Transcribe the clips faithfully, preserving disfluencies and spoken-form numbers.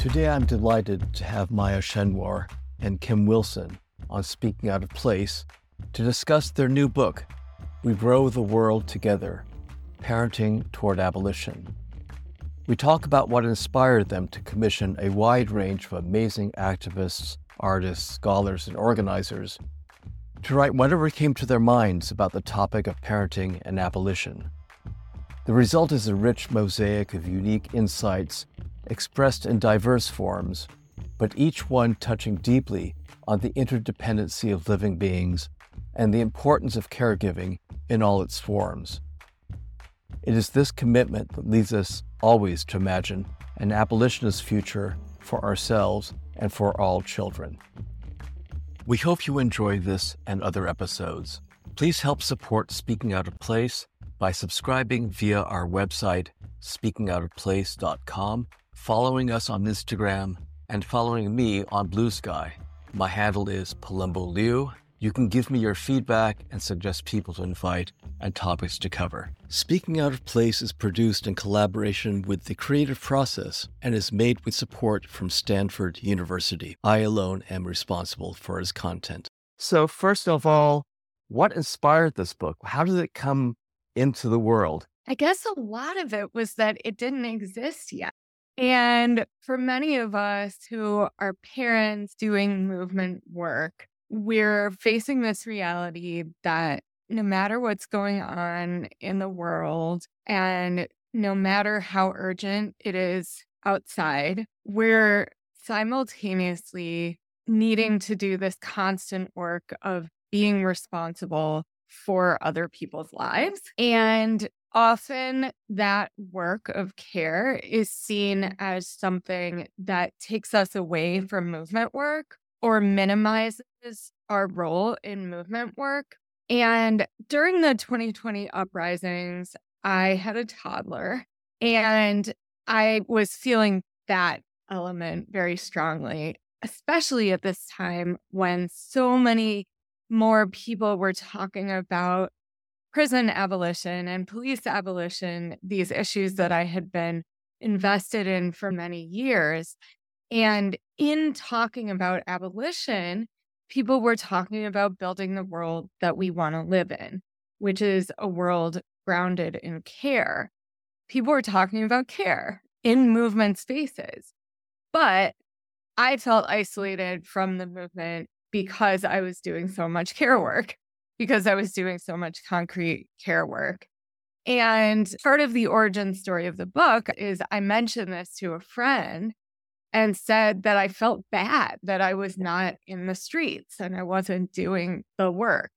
Today I'm delighted to have Maya Shenwar and Kim Wilson on Speaking Out of Place to discuss their new book, We Grow the World Together, Parenting Toward Abolition. We talk about what inspired them to commission a wide range of amazing activists, artists, scholars, and organizers to write whatever came to their minds about the topic of parenting and abolition. The result is a rich mosaic of unique insights expressed in diverse forms, but each one touching deeply on the interdependency of living beings and the importance of caregiving in all its forms. It is this commitment that leads us always to imagine an abolitionist future for ourselves and for all children. We hope you enjoy this and other episodes. Please help support Speaking Out of Place by subscribing via our website, speaking out of place dot com, following us on Instagram, and following me on Blue Sky. My handle is Palumbo Liu. You can give me your feedback and suggest people to invite and topics to cover. Speaking Out of Place is produced in collaboration with The Creative Process and is made with support from Stanford University. I alone am responsible for its content. So first of all, what inspired this book? How did it come into the world? I guess a lot of it was that it didn't exist yet. And for many of us who are parents doing movement work, we're facing this reality that no matter what's going on in the world and no matter how urgent it is outside, we're simultaneously needing to do this constant work of being responsible for other people's lives. And often that work of care is seen as something that takes us away from movement work or minimizes our role in movement work. And during the twenty twenty uprisings, I had a toddler and I was feeling that element very strongly, especially at this time when so many more people were talking about prison abolition and police abolition, these issues that I had been invested in for many years. And in talking about abolition, people were talking about building the world that we want to live in, which is a world grounded in care. People were talking about care in movement spaces. But I felt isolated from the movement because I was doing so much care work, because I was doing so much concrete care work. And part of the origin story of the book is I mentioned this to a friend and said that I felt bad that I was not in the streets and I wasn't doing the work.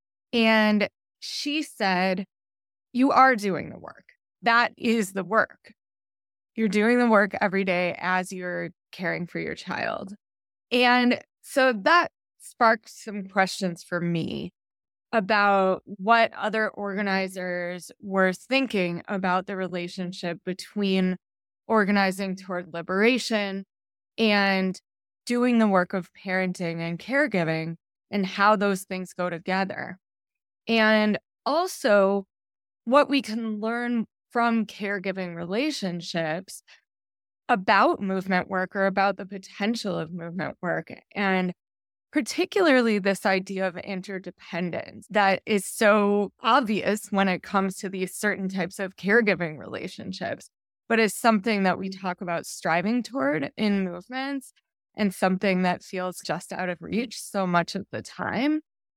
And she said, "You are doing the work. That is the work. You're doing the work every day as you're caring for your child." And so that sparked some questions for me about what other organizers were thinking about the relationship between organizing toward liberation and doing the work of parenting and caregiving and how those things go together. And also what we can learn from caregiving relationships about movement work or about the potential of movement work. And particularly this idea of interdependence that is so obvious when it comes to these certain types of caregiving relationships, but is something that we talk about striving toward in movements and something that feels just out of reach so much of the time.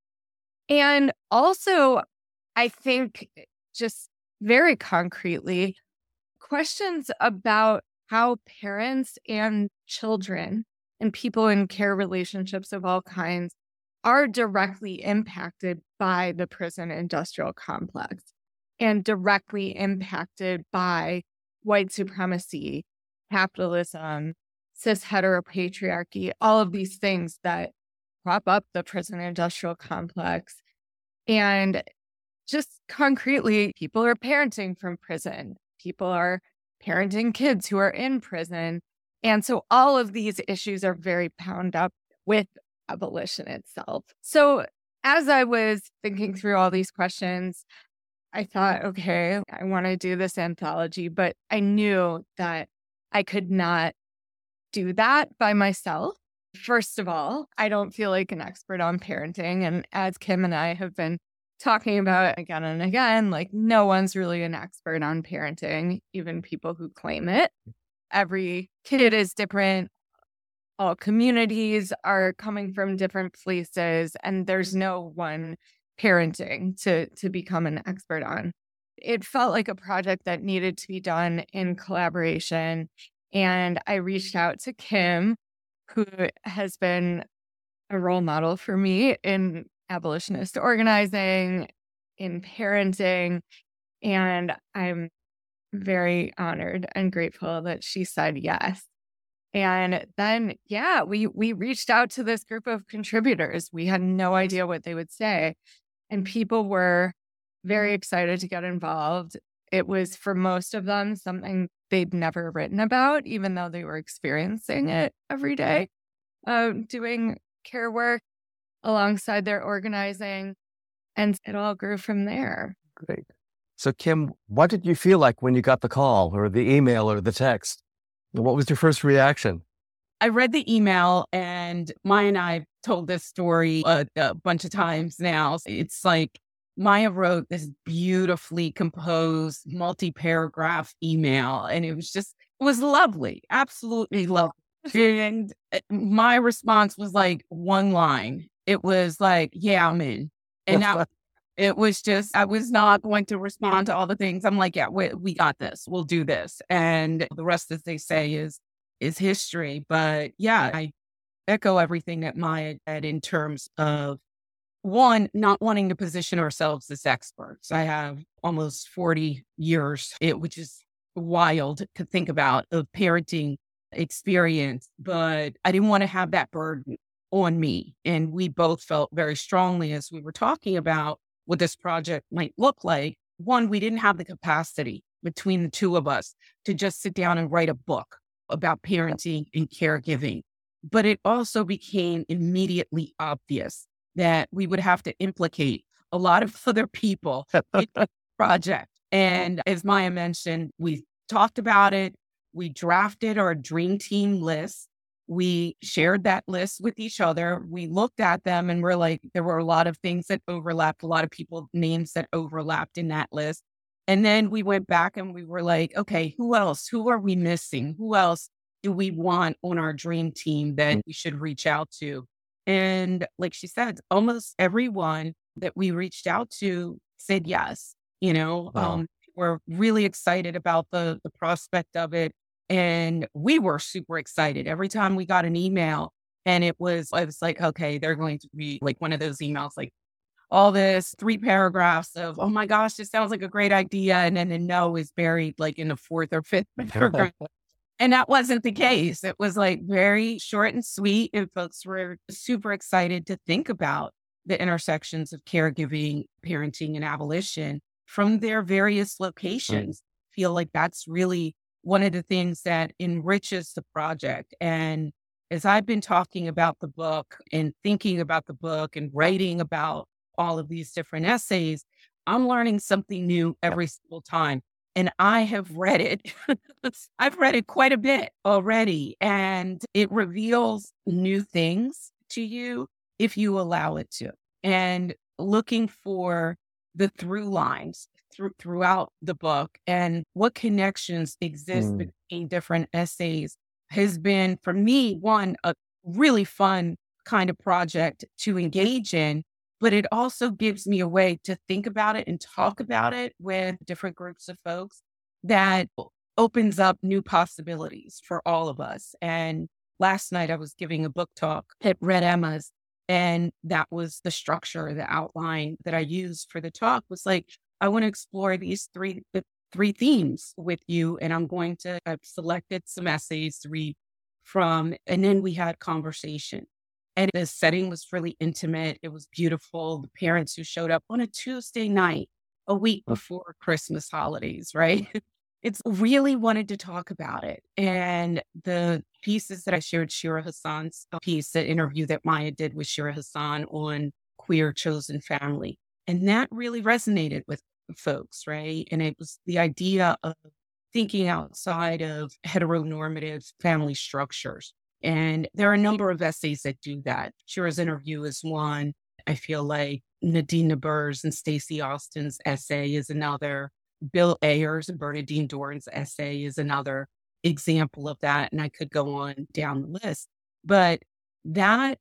And also, I think just very concretely, questions about how parents and children and people in care relationships of all kinds are directly impacted by the prison industrial complex and directly impacted by white supremacy, capitalism, cis heteropatriarchy, all of these things that prop up the prison industrial complex. And just concretely, people are parenting from prison. People are parenting kids who are in prison. And so all of these issues are very bound up with abolition itself. So as I was thinking through all these questions, I thought, okay, I want to do this anthology, but I knew that I could not do that by myself. First of all, I don't feel like an expert on parenting. And as Kim and I have been talking about again and again, like no one's really an expert on parenting, even people who claim it. Every kid is different. All communities are coming from different places, and there's no one parenting to, to become an expert on. It felt like a project that needed to be done in collaboration. And I reached out to Kim, who has been a role model for me in abolitionist organizing, in parenting. And I'm very honored and grateful that she said yes. And then, yeah, we we reached out to this group of contributors. We had no idea what they would say. And people were very excited to get involved. It was, for most of them, something they'd never written about, even though they were experiencing it every day, uh, doing care work alongside their organizing. And it all grew from there. Great. So, Kim, what did you feel like when you got the call or the email or the text? What was your first reaction? I read the email, and Maya and I told this story a, a bunch of times now. It's like Maya wrote this beautifully composed multi-paragraph email, and it was just, it was lovely, absolutely lovely. And my response was like one line. It was like, yeah, I'm in. And that it was just, I was not going to respond to all the things. I'm like, yeah, we, we got this. We'll do this. And the rest, as they say, is is history. But yeah, I echo everything that Maya said in terms of, one, not wanting to position ourselves as experts. I have almost forty years, it, which is wild to think about, of parenting experience. But I didn't want to have that burden on me. And we both felt very strongly as we were talking about what this project might look like. One, we didn't have the capacity between the two of us to just sit down and write a book about parenting and caregiving. But it also became immediately obvious that we would have to implicate a lot of other people in the project. And as Maya mentioned, we talked about it. We drafted our dream team list. We shared that list with each other. We looked at them and we're like, there were a lot of things that overlapped, a lot of people, names that overlapped in that list. And then we went back and we were like, okay, who else? Who are we missing? Who else do we want on our dream team that we should reach out to? And like she said, almost everyone that we reached out to said yes. You know, Wow. um, we're really excited about the the prospect of it. And we were super excited every time we got an email, and it was, I was like, okay, they're going to be like one of those emails, like all this three paragraphs of, oh my gosh, this sounds like a great idea. And then the no is buried like in the fourth or fifth paragraph. And that wasn't the case. It was like very short and sweet. And folks were super excited to think about the intersections of caregiving, parenting, and abolition from their various locations. Mm. Feel like that's really one of the things that enriches the project. And as I've been talking about the book and thinking about the book and writing about all of these different essays, I'm learning something new every single time. And I have read it. I've read it quite a bit already. And it reveals new things to you if you allow it to. And looking for the through lines through, throughout the book and what connections exist mm. between different essays has been, for me, one, a really fun kind of project to engage in. But it also gives me a way to think about it and talk about it with different groups of folks that opens up new possibilities for all of us. And last night I was giving a book talk at Red Emma's, and that was the structure, the outline that I used for the talk was like, I want to explore these three, the three themes with you. And I'm going to, I've selected some essays to read from, and then we had conversation. And the setting was really intimate. It was beautiful. The parents who showed up on a Tuesday night, a week before Christmas holidays, right? It's really wanted to talk about it. And the pieces that I shared, Shira Hassan's piece, the interview that Maya did with Shira Hassan on queer chosen family. And that really resonated with folks, right? And it was the idea of thinking outside of heteronormative family structures. And there are a number of essays that do that. Shira's interview is one. I feel like Nadine Nabur's and Stacey Austin's essay is another. Bill Ayers and Bernadine Doran's essay is another example of that. And I could go on down the list. But that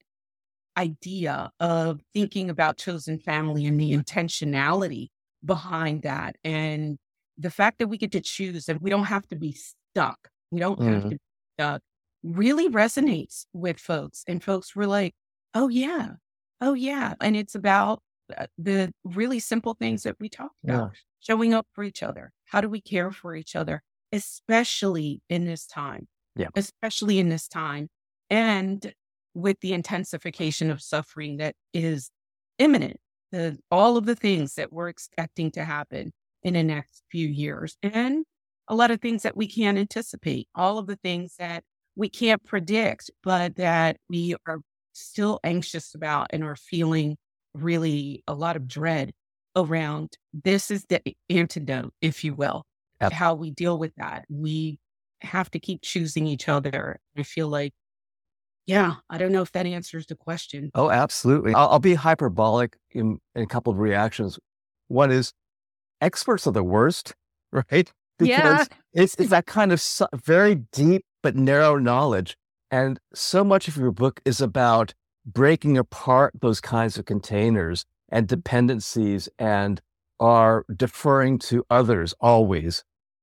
idea of thinking about chosen family and the intentionality behind that, and the fact that we get to choose and we don't have to be stuck, we don't have Mhm. to be stuck, really resonates with folks. And folks were like, oh, yeah, oh, yeah. And it's about uh, the really simple things that we talked Yeah. about, showing up for each other. How do we care for each other, especially in this time? Yeah. Especially in this time. And with the intensification of suffering that is imminent, the, all of the things that we're expecting to happen in the next few years, and a lot of things that we can't anticipate, all of the things that we can't predict, but that we are still anxious about and are feeling really a lot of dread around. This is the antidote, if you will, Yep. to how we deal with that. We have to keep choosing each other. I feel like, yeah, I don't know if that answers the question. Oh, absolutely. I'll, I'll be hyperbolic in, in a couple of reactions. One is experts are the worst, right? Yeah. Because it's, it's that kind of su- very deep but narrow knowledge. And so much of your book is about breaking apart those kinds of containers and dependencies and are deferring to others always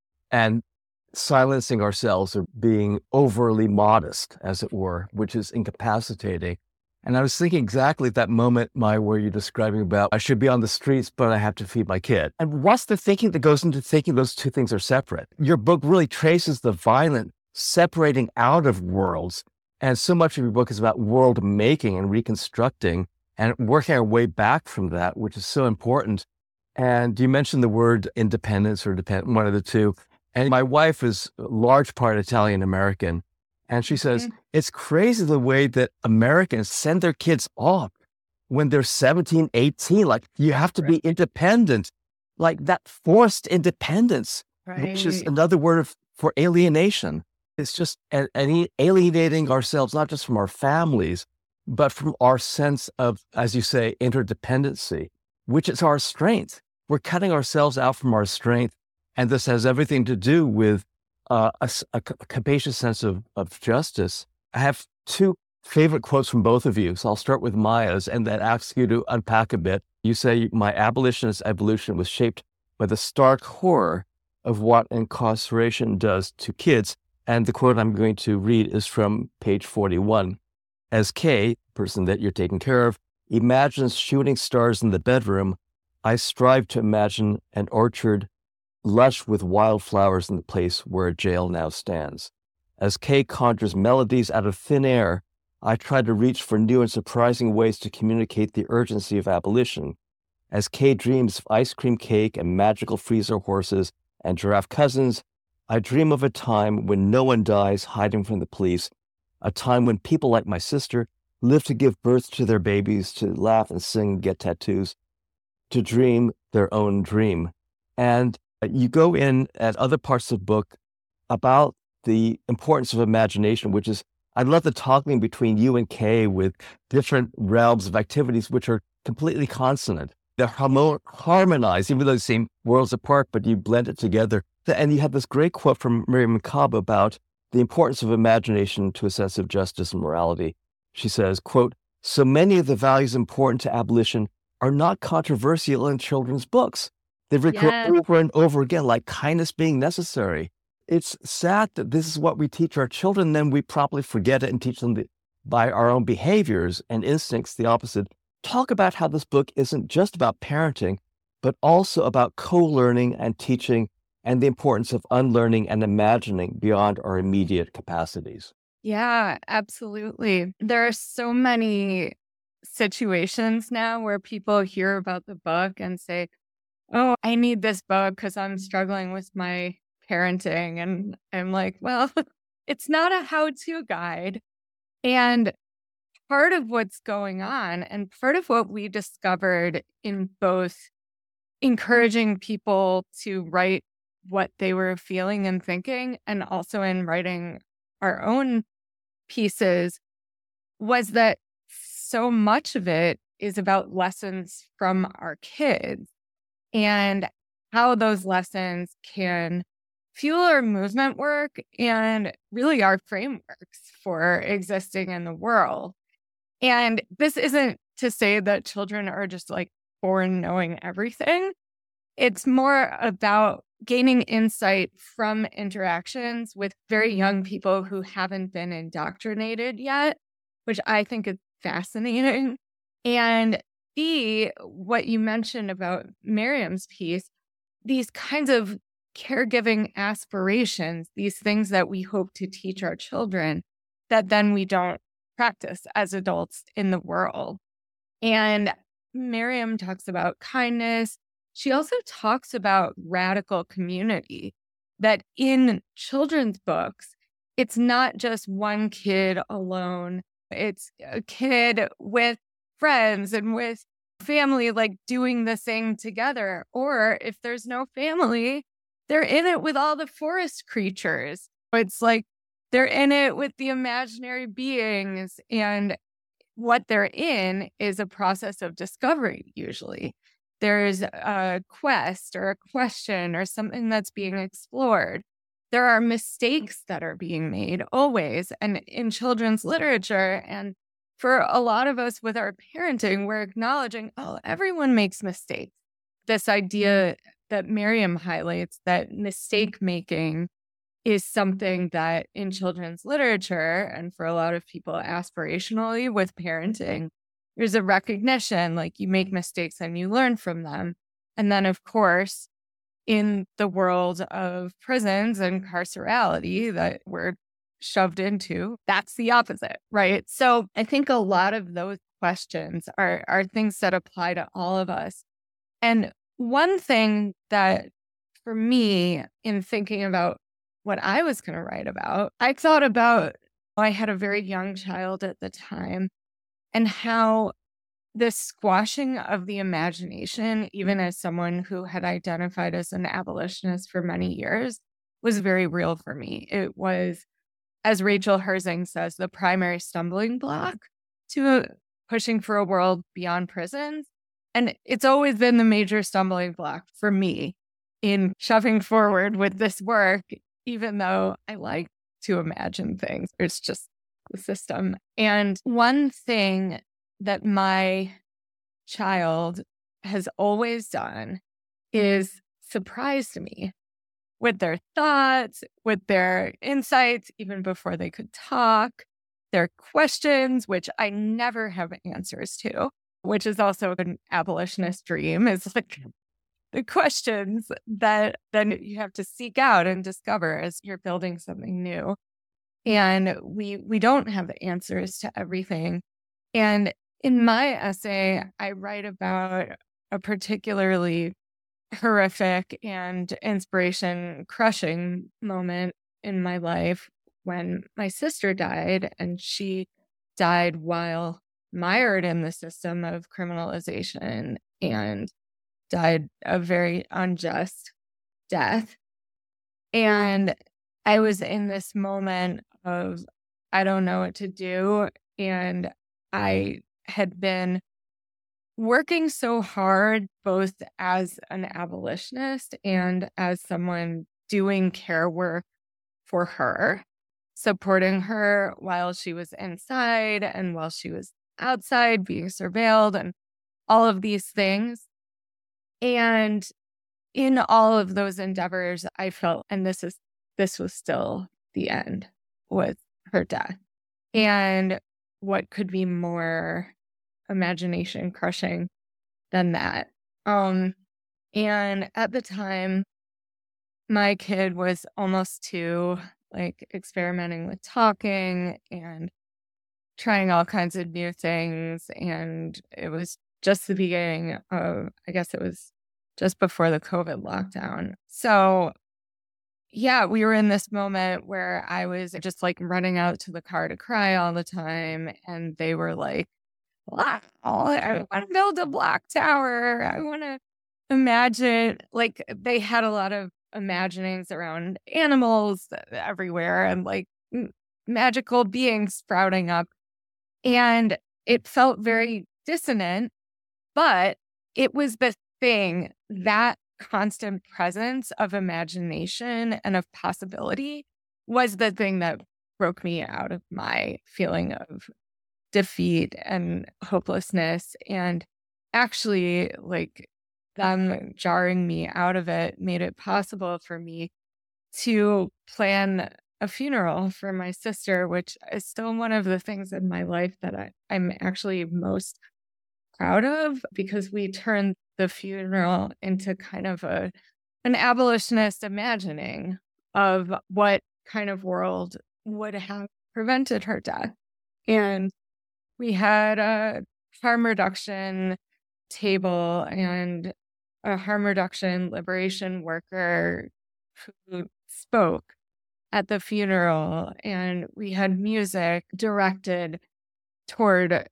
and silencing ourselves or being overly modest, as it were, which is incapacitating. And I was thinking exactly at that moment, Maya, where you're describing about, I should be on the streets, but I have to feed my kid. And what's the thinking that goes into thinking those two things are separate? Your book really traces the violent separating out of worlds. And so much of your book is about world making and reconstructing and working our way back from that, which is so important. And you mentioned the word independence or dependent, one of the two. And my wife is a large part Italian American. And she says, Mhm. it's crazy the way that Americans send their kids off when they're seventeen, eighteen. Like, you have to be independent, like that forced independence, which is Right. another word of, for alienation. It's just a- a- alienating ourselves, not just from our families, but from our sense of, as you say, interdependency, which is our strength. We're cutting ourselves out from our strength. And this has everything to do with uh, a, s- a c- a capacious sense of, of justice. I have two favorite quotes from both of you. So I'll start with Maya's and then ask you to unpack a bit. You say, my abolitionist evolution was shaped by the stark horror of what incarceration does to kids. And the quote I'm going to read is from page forty-one. As Kay, person that you're taking care of, imagines shooting stars in the bedroom, I strive to imagine an orchard lush with wildflowers in the place where a jail now stands. As Kay conjures melodies out of thin air, I try to reach for new and surprising ways to communicate the urgency of abolition. As Kay dreams of ice cream cake and magical freezer horses and giraffe cousins, I dream of a time when no one dies hiding from the police, a time when people like my sister live to give birth to their babies, to laugh and sing and get tattoos, to dream their own dream. And you go in at other parts of the book about the importance of imagination, which is, I love the toggling between you and Kay with different realms of activities which are completely consonant. They're harmo- harmonized, even though they seem worlds apart, but you blend it together. And you have this great quote from Miriam Makeba about the importance of imagination to a sense of justice and morality. She says, quote, so many of the values important to abolition are not controversial in children's books. They recur Yes. over and over again, like kindness being necessary. It's sad that this is what we teach our children, then we probably forget it and teach them the, by our own behaviors and instincts the opposite. Talk about how this book isn't just about parenting, but also about co-learning and teaching and the importance of unlearning and imagining beyond our immediate capacities. Yeah, absolutely. There are so many situations now where people hear about the book and say, oh, I need this book because I'm struggling with my parenting. And I'm like, well, it's not a how to guide. And part of what's going on and part of what we discovered in both encouraging people to write what they were feeling and thinking, and also in writing our own pieces, was that so much of it is about lessons from our kids and how those lessons can fuel our movement work and really our frameworks for existing in the world. And this isn't to say that children are just like born knowing everything. It's more about gaining insight from interactions with very young people who haven't been indoctrinated yet, which I think is fascinating. And B, what you mentioned about Miriam's piece, these kinds of caregiving aspirations, these things that we hope to teach our children that then we don't practice as adults in the world. And Miriam talks about kindness. She also talks about radical community, that in children's books, it's not just one kid alone. It's a kid with friends and with family, like doing the thing together. Or if there's no family, they're in it with all the forest creatures. It's like they're in it with the imaginary beings. And what they're in is a process of discovery, usually. There's a quest or a question or something that's being explored. There are mistakes that are being made always. And in children's literature, and for a lot of us with our parenting, we're acknowledging, oh, everyone makes mistakes. This idea that Miriam highlights, that mistake making is something that in children's literature, and for a lot of people aspirationally with parenting, there's a recognition, like you make mistakes and you learn from them. And then, of course, in the world of prisons and carcerality that we're shoved into, that's the opposite, right? So I think a lot of those questions are, are things that apply to all of us. And one thing that for me, in thinking about what I was going to write about, I thought about, I had a very young child at the time, and how the squashing of the imagination, even as someone who had identified as an abolitionist for many years, was very real for me. It was, as Rachel Herzing says, the primary stumbling block to pushing for a world beyond prisons. And it's always been the major stumbling block for me in shoving forward with this work, even though I like to imagine things. It's just the system. And one thing that my child has always done is surprised me with their thoughts, with their insights, even before they could talk, their questions, which I never have answers to, which is also an abolitionist dream, is like the questions that then you have to seek out and discover as you're building something new. And we we don't have the answers to everything. And in my essay, I write about a particularly horrific and inspiration crushing moment in my life when my sister died, and she died while mired in the system of criminalization and died a very unjust death. And I was in this moment of, I don't know what to do. And I had been working so hard, both as an abolitionist and as someone doing care work for her, supporting her while she was inside and while she was outside being surveilled and all of these things. And in all of those endeavors, I felt, and this is this was still the end, was her death. And what could be more imagination crushing than that? Um, and at the time, my kid was almost two, like experimenting with talking and trying all kinds of new things. And it was just the beginning of, I guess it was just before the COVID lockdown. So yeah, we were in this moment where I was just like running out to the car to cry all the time. And they were like, wow, I want to build a block tower. I want to imagine, like, they had a lot of imaginings around animals everywhere and like m- magical beings sprouting up. And it felt very dissonant, but it was the thing, that constant presence of imagination and of possibility was the thing that broke me out of my feeling of defeat and hopelessness. And actually, like, them jarring me out of it made it possible for me to plan a funeral for my sister, which is still one of the things in my life that I, I'm actually most proud of, because we turned the funeral into kind of a an abolitionist imagining of what kind of world would have prevented her death. And we had a harm reduction table and a harm reduction liberation worker who spoke at the funeral, and we had music directed toward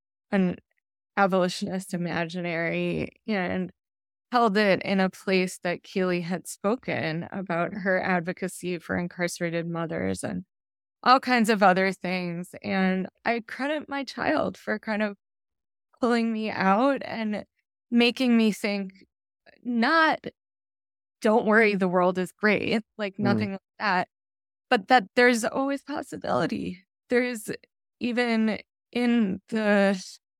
an abolitionist imaginary and held it in a place that Keely had spoken about her advocacy for incarcerated mothers and all kinds of other things. And I credit my child for kind of pulling me out and making me think, not, don't worry, the world is great, like nothing like that, but that there's always possibility. There's, even in the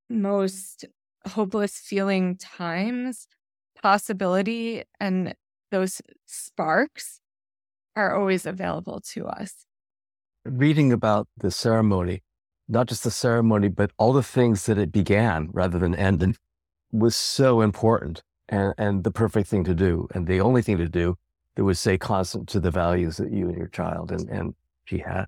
most hopeless feeling times, possibility, and those sparks are always available to us. Reading about the ceremony, not just the ceremony, but all the things that it began rather than ended, was so important and, and the perfect thing to do. And the only thing to do that would stay constant to the values that you and your child and, and she had.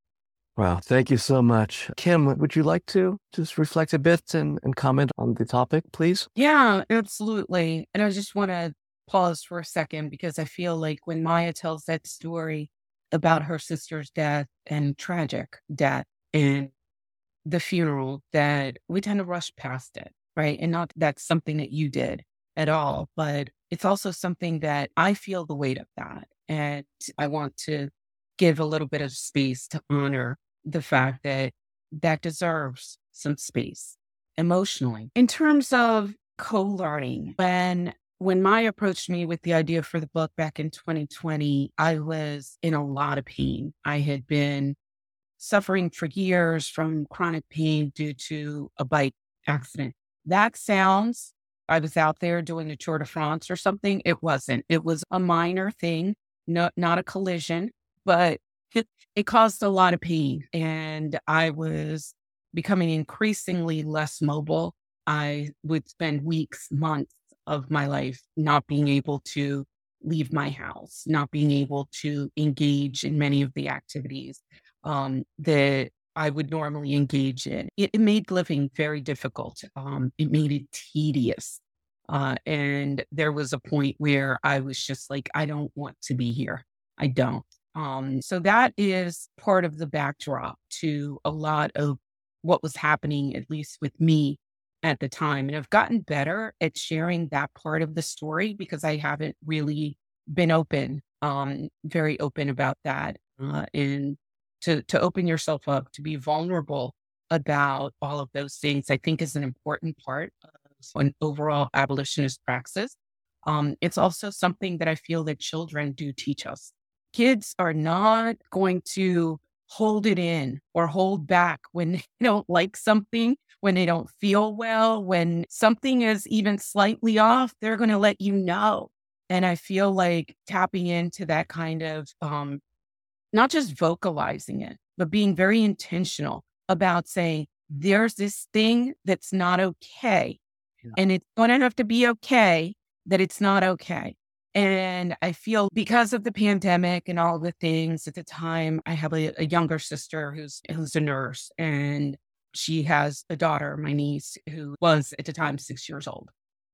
Wow, thank you so much. Kim, would you like to just reflect a bit and, and comment on the topic, please? Yeah, absolutely. And I just want to pause for a second, because I feel like when Maya tells that story about her sister's death and tragic death and the funeral, that we tend to rush past it, right? And not that's something that you did at all, but it's also something that I feel the weight of that. And I want to give a little bit of space to honor the fact that that deserves some space emotionally. In terms of co-learning, when when Maya approached me with the idea for the book back in twenty twenty, I was in a lot of pain. I had been suffering for years from chronic pain due to a bike accident. That sounds, I was out there doing the Tour de France or something. It wasn't. It was a minor thing, no, not a collision, but it, it caused a lot of pain. And I was becoming increasingly less mobile. I would spend weeks, months of my life not being able to leave my house, not being able to engage in many of the activities um, that I would normally engage in. It, it made living very difficult. Um, it made it tedious. Uh, and there was a point where I was just like, I don't want to be here. I don't. Um, so that is part of the backdrop to a lot of what was happening, at least with me at the time. And I've gotten better at sharing that part of the story, because I haven't really been open, um, very open about that. Uh, and to, to open yourself up, to be vulnerable about all of those things, I think is an important part of an overall abolitionist praxis. Um, it's also something that I feel that children do teach us. Kids are not going to hold it in or hold back when they don't like something, when they don't feel well, when something is even slightly off, they're going to let you know. And I feel like tapping into that kind of, um, not just vocalizing it, but being very intentional about saying, there's this thing that's not okay. Yeah. And it's going to have to be okay that it's not okay. And I feel because of the pandemic and all the things at the time, I have a, a younger sister who's, who's a nurse, and she has a daughter, my niece, who was at the time six years old.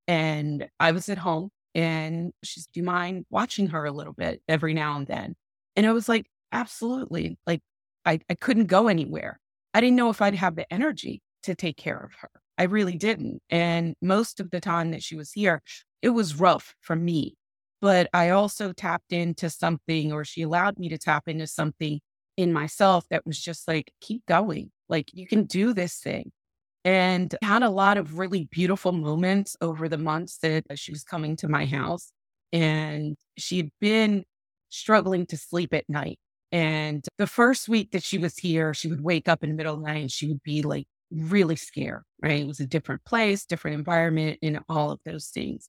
And I was at home and she's, do you mind watching her a little bit every now and then? And I was like, absolutely. Like I, I couldn't go anywhere. I didn't know if I'd have the energy to take care of her. I really didn't. And most of the time that she was here, it was rough for me. But I also tapped into something, or she allowed me to tap into something in myself that was just like, keep going. Like, you can do this thing. And had a lot of really beautiful moments over the months that she was coming to my house. And she'd been struggling to sleep at night. And the first week that she was here, she would wake up in the middle of the night and she would be like really scared, right? It was a different place, different environment, and all of those things.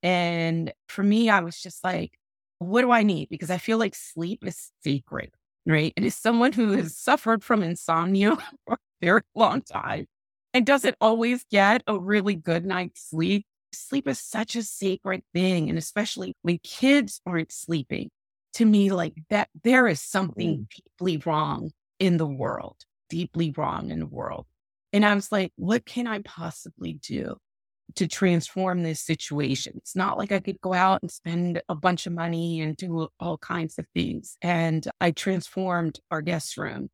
And for me, I was just like, what do I need? Because I feel like sleep is sacred, right? And as someone who has suffered from insomnia for a very long time and doesn't always get a really good night's sleep, sleep is such a sacred thing. And especially when kids aren't sleeping, to me, like that, there is something deeply wrong in the world, deeply wrong in the world. And I was like, what can I possibly do to transform this situation? It's not like I could go out and spend a bunch of money and do all kinds of things. And I transformed our guest room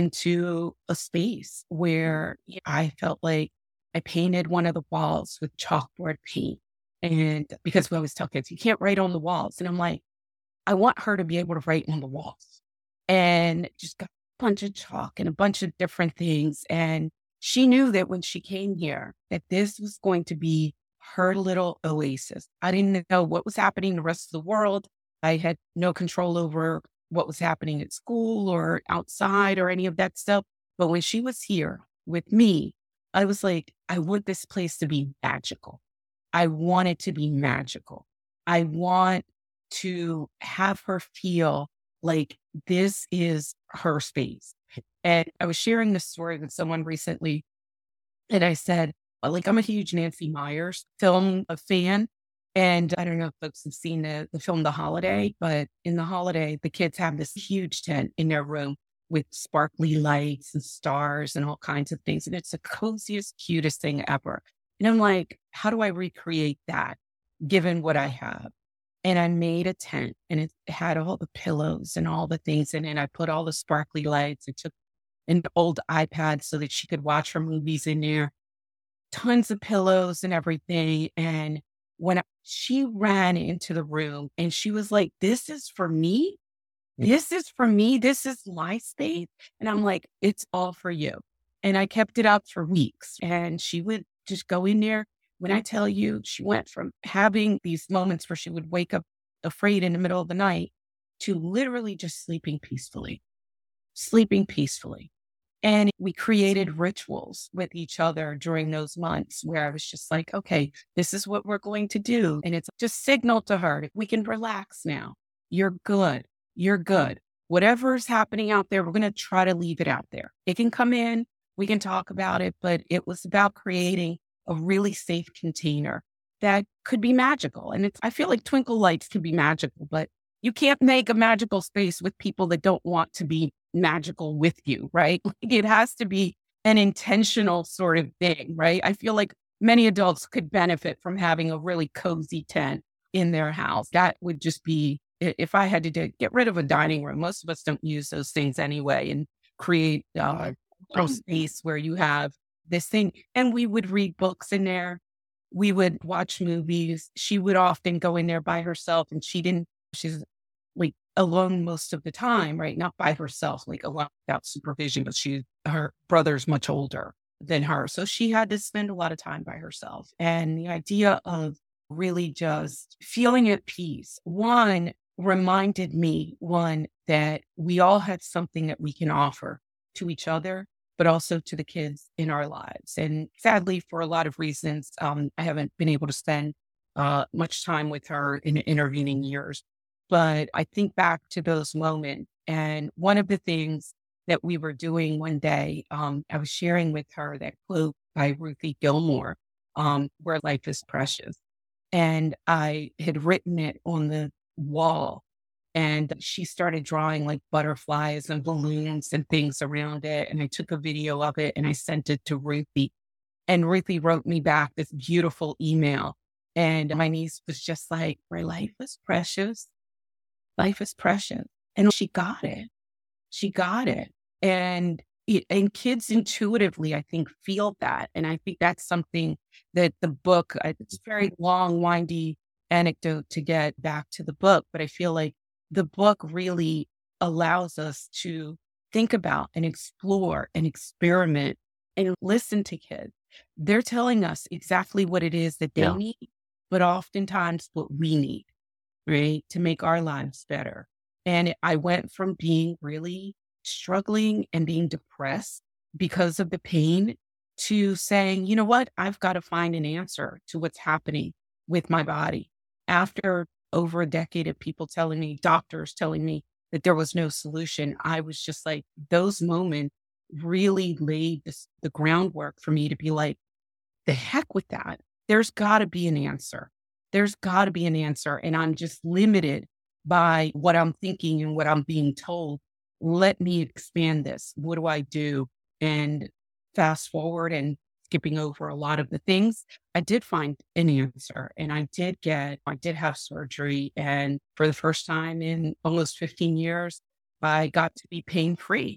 into a space where I felt like I painted one of the walls with chalkboard paint. And because we always tell kids, you can't write on the walls. And I'm like, I want her to be able to write on the walls, and just got a bunch of chalk and a bunch of different things. And she knew that when she came here, that this was going to be her little oasis. I didn't know what was happening in the rest of the world. I had no control over what was happening at school or outside or any of that stuff. But when she was here with me, I was like, I want this place to be magical. I want it to be magical. I want to have her feel like this is her space. And I was sharing this story with someone recently, and I said, well, like, I'm a huge Nancy Meyers film a fan. And I don't know if folks have seen the, the film The Holiday, but in The Holiday, the kids have this huge tent in their room with sparkly lights and stars and all kinds of things. And it's the coziest, cutest thing ever. And I'm like, how do I recreate that given what I have? And I made a tent, and it had all the pillows and all the things in it. I put all the sparkly lights. I took an old iPad so that she could watch her movies in there, tons of pillows and everything. And when I, she ran into the room and she was like, this is for me. This is for me. This is my space. And I'm like, it's all for you. And I kept it up for weeks, and she would just go in there. When I tell you, she went from having these moments where she would wake up afraid in the middle of the night to literally just sleeping peacefully, sleeping peacefully. And we created rituals with each other during those months where I was just like, okay, this is what we're going to do. And it's just signal to her, we can relax now. You're good. You're good. Whatever's happening out there, we're going to try to leave it out there. It can come in. We can talk about it. But it was about creating a really safe container that could be magical. And it's, I feel like twinkle lights can be magical, but you can't make a magical space with people that don't want to be magical with you, right? It has to be an intentional sort of thing, right? I feel like many adults could benefit from having a really cozy tent in their house. That would just be, if I had to do, get rid of a dining room, most of us don't use those things anyway, and create uh, a space where you have this thing. And we would read books in there. We would watch movies. She would often go in there by herself, and she didn't, she's like alone most of the time, right? Not by herself, like alone without supervision, but she, her brother's much older than her. So she had to spend a lot of time by herself. And the idea of really just feeling at peace, one, reminded me, one, that we all have something that we can offer to each other, but also to the kids in our lives. And sadly, for a lot of reasons, um, I haven't been able to spend uh, much time with her in intervening years. But I think back to those moments. And one of the things that we were doing one day, um, I was sharing with her that quote by Ruthie Gilmore, um, where life is precious. And I had written it on the wall. And she started drawing like butterflies and balloons and things around it. And I took a video of it and I sent it to Ruthie. And Ruthie wrote me back this beautiful email. And my niece was just like, where life is precious, life is precious. And she got it. She got it. And it, and kids intuitively, I think, feel that. And I think that's something that the book, it's very long, windy, anecdote to get back to the book, but I feel like the book really allows us to think about and explore and experiment and listen to kids. They're telling us exactly what it is that they Yeah. need, but oftentimes what we need, right, to make our lives better. And I went from being really struggling and being depressed because of the pain to saying, you know what, I've got to find an answer to what's happening with my body. After over a decade of people telling me, doctors telling me that there was no solution, I was just like, those moments really laid this, the groundwork for me to be like, the heck with that. There's got to be an answer. There's got to be an answer. And I'm just limited by what I'm thinking and what I'm being told. Let me expand this. What do I do? And fast forward and skipping over a lot of the things, I did find an answer, and I did get, I did have surgery. And for the first time in almost fifteen years, I got to be pain free.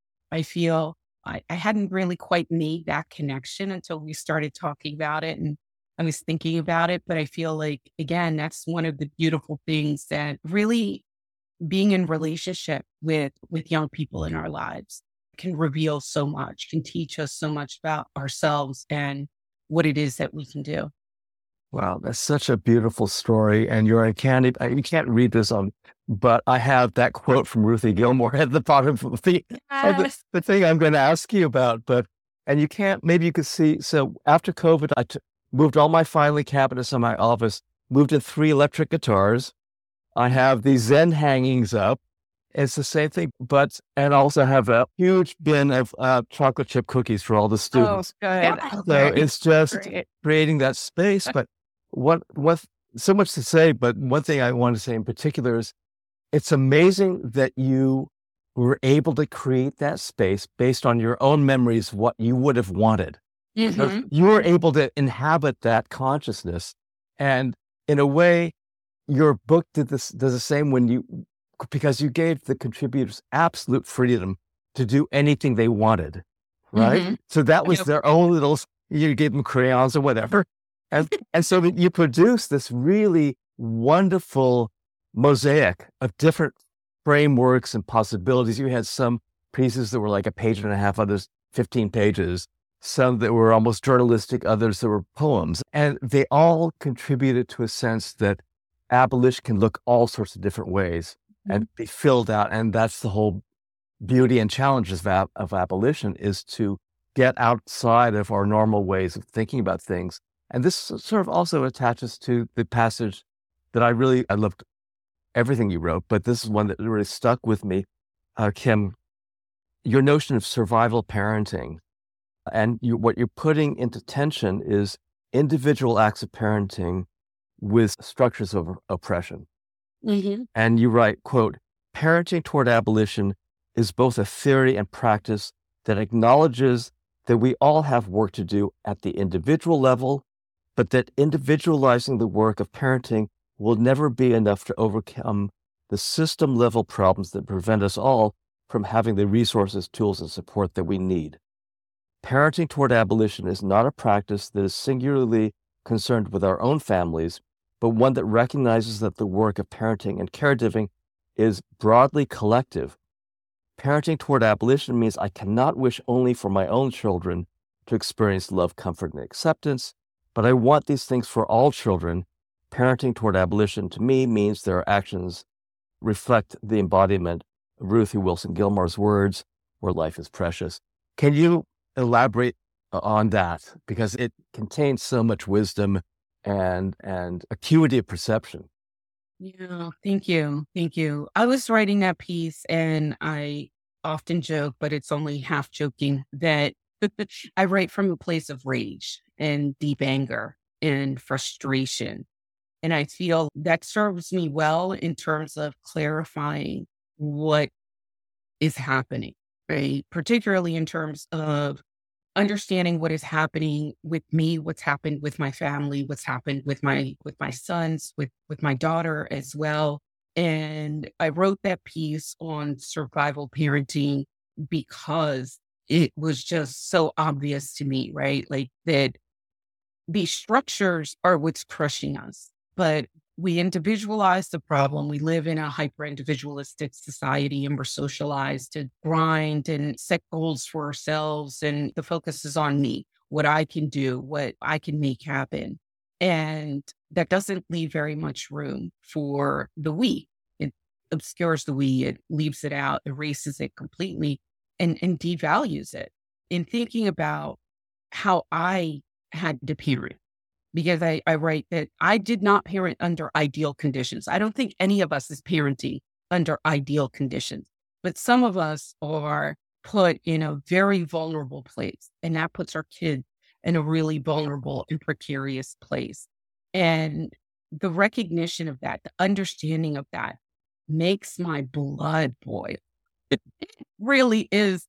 I feel I, I hadn't really quite made that connection until we started talking about it and I was thinking about it. But I feel like, again, that's one of the beautiful things that really being in relationship with, with young people in our lives can reveal so much, can teach us so much about ourselves and what it is that we can do. Wow, that's such a beautiful story. And you're uncanny. I- You can't read this on, but I have that quote from Ruthie Gilmore at the bottom of the, of the, Yes. the thing I'm going to ask you about. But, and you can't, maybe you could see. So after COVID, I t- moved all my filing cabinets in my office, moved in three electric guitars. I have these Zen hangings up. It's the same thing, but, and also have a huge bin of uh, chocolate chip cookies for all the Oh, students. good. So Okay. it's just Great. creating that space. But what, what, so much to say, but one thing I want to say in particular is it's amazing that you were able to create that space based on your own memories of what you would have wanted. Because Mhm. you were able to inhabit that consciousness. And in a way, your book did this, does the same when you, because you gave the contributors absolute freedom to do anything they wanted, right? Mhm. So that was Yep. their own little, you gave them crayons or whatever. And, and so that you produced this really wonderful mosaic of different frameworks and possibilities. You had some pieces that were like a page and a half, others fifteen pages, some that were almost journalistic, others that were poems. And they all contributed to a sense that abolition can look all sorts of different ways and be filled out. And that's the whole beauty and challenges of, ab- of abolition, is to get outside of our normal ways of thinking about things. And this sort of also attaches to the passage that I really, I loved everything you wrote, but this is one that really stuck with me. Uh, Kim, your notion of survival parenting, and you, what you're putting into tension is individual acts of parenting with structures of oppression. Mhm. And you write, quote, parenting toward abolition is both a theory and practice that acknowledges that we all have work to do at the individual level, but that individualizing the work of parenting will never be enough to overcome the system level problems that prevent us all from having the resources, tools, and support that we need. Parenting toward abolition is not a practice that is singularly concerned with our own families, but one that recognizes that the work of parenting and caregiving is broadly collective. Parenting toward abolition means I cannot wish only for my own children to experience love, comfort, and acceptance, but I want these things for all children. Parenting toward abolition to me means their actions reflect the embodiment of Ruthie Wilson Gilmore's words, where life is precious. Can you elaborate on that? Because it contains so much wisdom and and acuity of perception. Yeah, thank you. Thank you. I was writing that piece and I often joke, but it's only half joking, that I write from a place of rage and deep anger and frustration. And I feel that serves me well in terms of clarifying what is happening, right? Particularly in terms of understanding what is happening with me, what's happened with my family, what's happened with my with my sons, with with my daughter as well. And I wrote that piece on survival parenting because it was just so obvious to me, right? Like that these structures are what's crushing us, but we individualize the problem. We live in a hyper individualistic society and we're socialized to grind and set goals for ourselves. And the focus is on me, what I can do, what I can make happen. And that doesn't leave very much room for the we. It obscures the we, it leaves it out, erases it completely, and, and devalues it. In thinking about how I had to parent, because I, I write that I did not parent under ideal conditions. I don't think any of us is parenting under ideal conditions, but some of us are put in a very vulnerable place, and that puts our kids in a really vulnerable and precarious place. And the recognition of that, the understanding of that makes my blood boil. It really is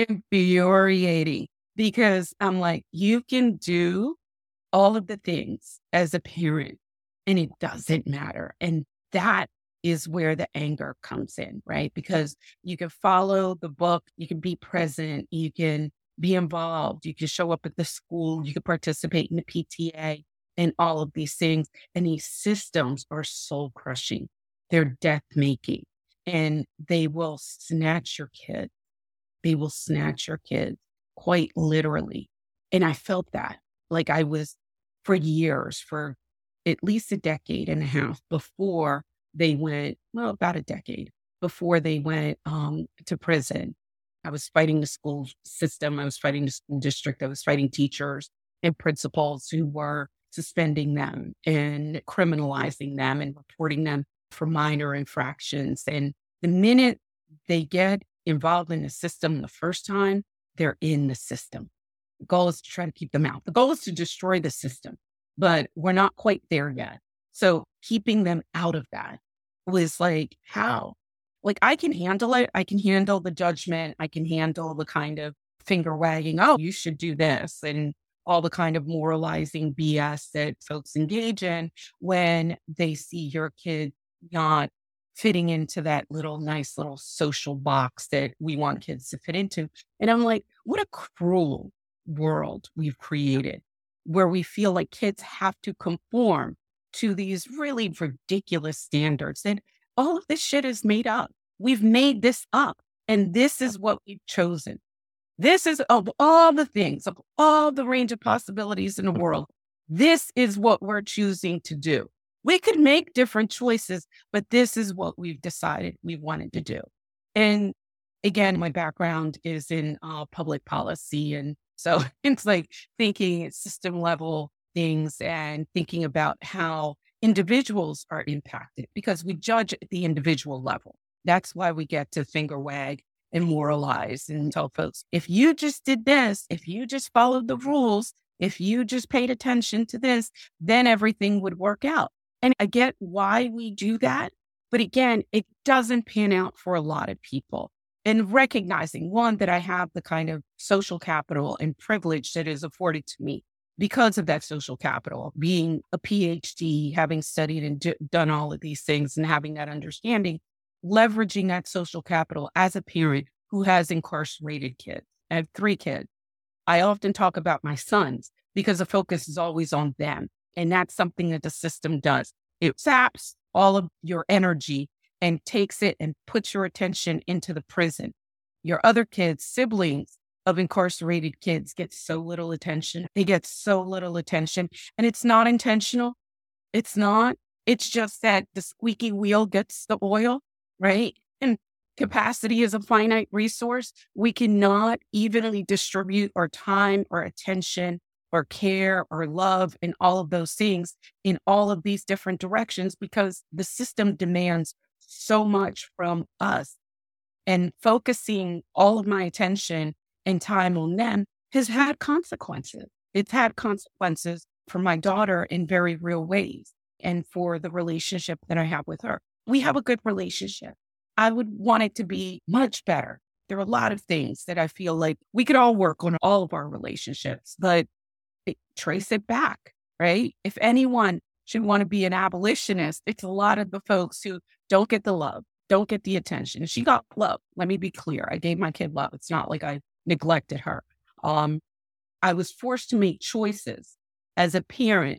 infuriating because I'm like, you can do all of the things as a parent and it doesn't matter. And that is where the anger comes in, right? Because you can follow the book, you can be present, you can be involved, you can show up at the school, you can participate in the P T A and all of these things. And these systems are soul crushing. They're death making, and they will snatch your kid. They will snatch your kids quite literally. And I felt that like I was for years, for at least a decade and a half before they went, well, about a decade before they went um, to prison. I was fighting the school system. I was fighting the school district. I was fighting teachers and principals who were suspending them and criminalizing them and reporting them for minor infractions. And the minute they get involved in the system the first time, they're in the system. The goal is to try to keep them out. The goal is to destroy the system, but we're not quite there yet. So keeping them out of that was like, how? Like, I can handle it. I can handle the judgment. I can handle the kind of finger wagging. Oh, you should do this. And all the kind of moralizing B S that folks engage in when they see your kid not fitting into that little nice little social box that we want kids to fit into. And I'm like, what a cruel world we've created where we feel like kids have to conform to these really ridiculous standards. And all of this shit is made up. We've made this up. And this is what we've chosen. This is of all the things, of all the range of possibilities in the world. This is what we're choosing to do. We could make different choices, but this is what we've decided we wanted to do. And again, my background is in uh, public policy. And so it's like thinking at system level things and thinking about how individuals are impacted because we judge at the individual level. That's why we get to finger wag and moralize and tell folks, if you just did this, if you just followed the rules, if you just paid attention to this, then everything would work out. And I get why we do that. But again, it doesn't pan out for a lot of people. And recognizing, one, that I have the kind of social capital and privilege that is afforded to me because of that social capital, being a P H D, having studied and d- done all of these things and having that understanding, leveraging that social capital as a parent who has incarcerated kids. I have three kids. I often talk about my sons because the focus is always on them. And that's something that the system does. It saps all of your energy and takes it and puts your attention into the prison. Your other kids, siblings of incarcerated kids, get so little attention. They get so little attention. And it's not intentional. It's not. It's just that the squeaky wheel gets the oil, right? And capacity is a finite resource. We cannot evenly distribute our time or attention or care or love and all of those things in all of these different directions because the system demands so much from us. And focusing all of my attention and time on them has had consequences. It's had consequences for my daughter in very real ways and for the relationship that I have with her. We have a good relationship. I would want it to be much better. There are a lot of things that I feel like we could all work on all of our relationships, but it, trace it back, right? If anyone should want to be an abolitionist, it's a lot of the folks who don't get the love, don't get the attention. She got love. Let me be clear. I gave my kid love. It's not like I neglected her. Um, I was forced to make choices as a parent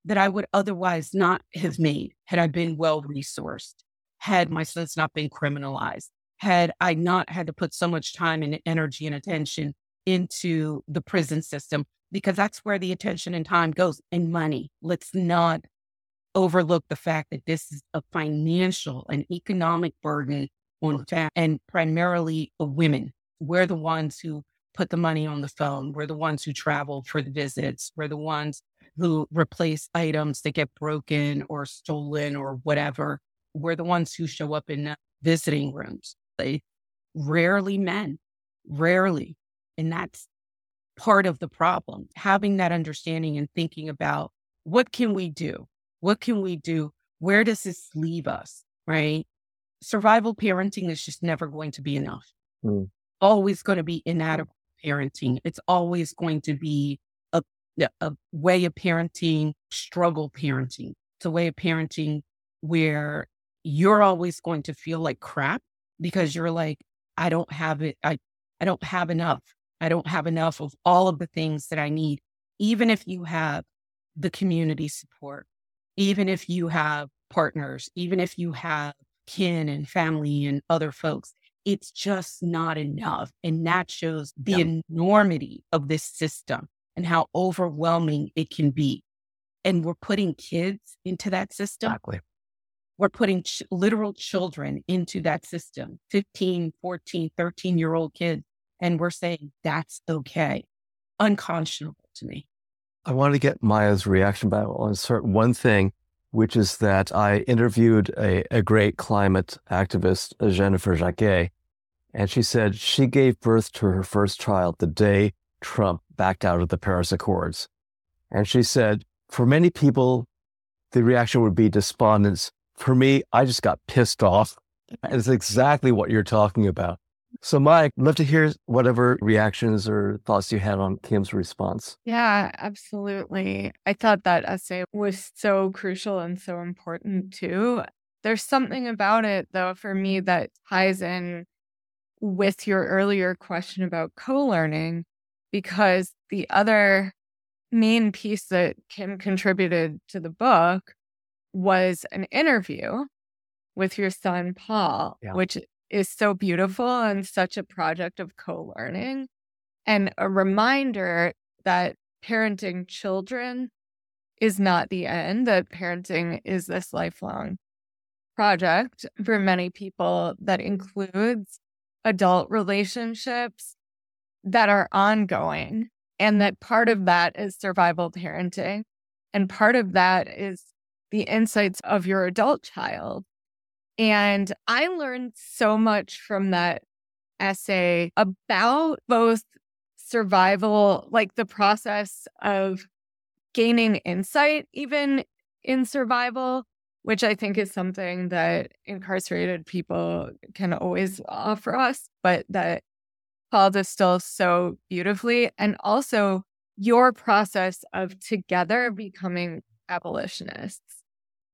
that I would otherwise not have made had I been well resourced, had my sons not been criminalized, had I not had to put so much time and energy and attention into the prison system, because that's where the attention and time goes, and money. Let's not overlook the fact that this is a financial and economic burden on fa- and primarily of women. We're the ones who put the money on the phone. We're the ones who travel for the visits. We're the ones who replace items that get broken or stolen or whatever. We're the ones who show up in visiting rooms. They rarely men, rarely. And that's part of the problem. Having that understanding and thinking about what can we do? What can we do? Where does this leave us? Right? Survival parenting is just never going to be enough. Mm. Always going to be inadequate parenting. It's always going to be a, a way of parenting, struggle parenting. It's a way of parenting where you're always going to feel like crap because you're like, I don't have it. I, I don't have enough. I don't have enough of all of the things that I need. Even if you have the community support, even if you have partners, even if you have kin and family and other folks, it's just not enough. And that shows the yeah. enormity of this system and how overwhelming it can be. And we're putting kids into that system. Exactly. We're putting ch- literal children into that system, fifteen, fourteen, thirteen year old kids. And we're saying that's okay. Unconscionable to me. I wanted to get Maya's reaction back on certain one thing, which is that I interviewed a, a great climate activist, Jennifer Jacquet, and she said she gave birth to her first child the day Trump backed out of the Paris Accords. And she said, for many people, the reaction would be despondence. For me, I just got pissed off. And it's exactly what you're talking about. So, Maya, I'd love to hear whatever reactions or thoughts you had on Kim's response. Yeah, absolutely. I thought that essay was so crucial and so important too. There's something about it, though, for me that ties in with your earlier question about co-learning, because the other main piece that Kim contributed to the book was an interview with your son, Paul, yeah. which is so beautiful and such a project of co-learning and a reminder that parenting children is not the end, that parenting is this lifelong project for many people that includes adult relationships that are ongoing, and that part of that is survival parenting, and part of that is the insights of your adult child. And I learned so much from that essay about both survival, like the process of gaining insight, even in survival, which I think is something that incarcerated people can always offer us, but that Paul distills so beautifully. And also your process of together becoming abolitionists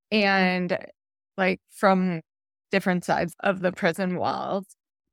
and like from different sides of the prison walls.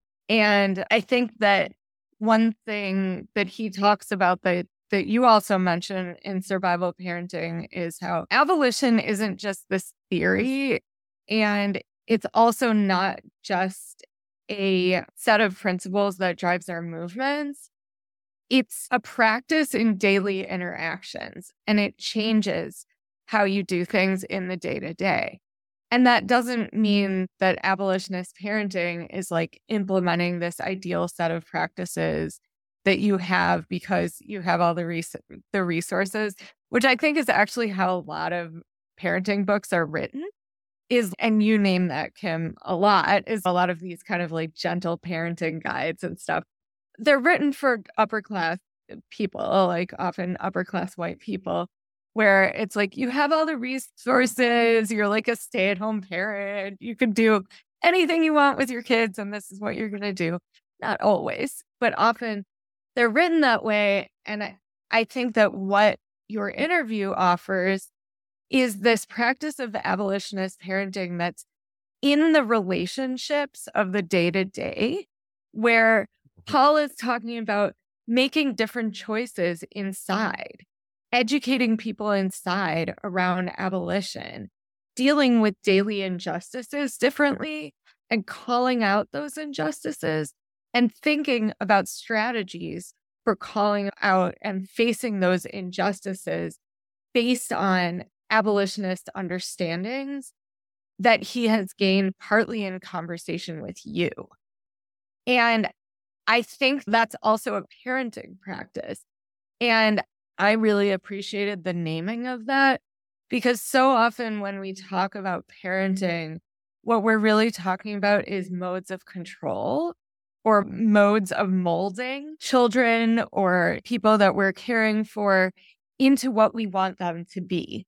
And I think that one thing that he talks about that that you also mention in survival parenting is how abolition isn't just this theory, and it's also not just a set of principles that drives our movements. It's a practice in daily interactions, and it changes how you do things in the day-to-day. And that doesn't mean that abolitionist parenting is like implementing this ideal set of practices that you have because you have all the res- the resources, which I think is actually how a lot of parenting books are written. Is, and you name that, Kim, a lot, is a lot of these kind of like gentle parenting guides and stuff. They're written for upper class people, like often upper class white people, where it's like you have all the resources, you're like a stay-at-home parent, you can do anything you want with your kids, and this is what you're going to do. Not always, but often they're written that way. And I, I think that what your interview offers is this practice of the abolitionist parenting that's in the relationships of the day-to-day, where Paul is talking about making different choices inside. educating people inside around abolition, dealing with daily injustices differently and calling out those injustices and thinking about strategies for calling out and facing those injustices based on abolitionist understandings that he has gained partly in conversation with you. And I think that's also a parenting practice. And I really appreciated the naming of that, because so often when we talk about parenting, what we're really talking about is modes of control or modes of molding children or people that we're caring for into what we want them to be.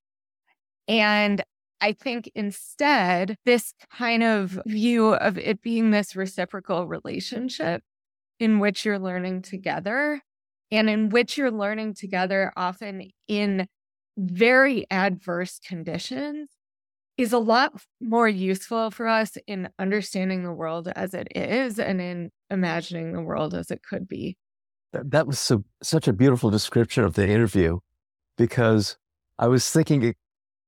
And I think instead, this kind of view of it being this reciprocal relationship in which you're learning together and in which you're learning together often in very adverse conditions is a lot more useful for us in understanding the world as it is and in imagining the world as it could be. That, that was so, such a beautiful description of the interview, because I was thinking in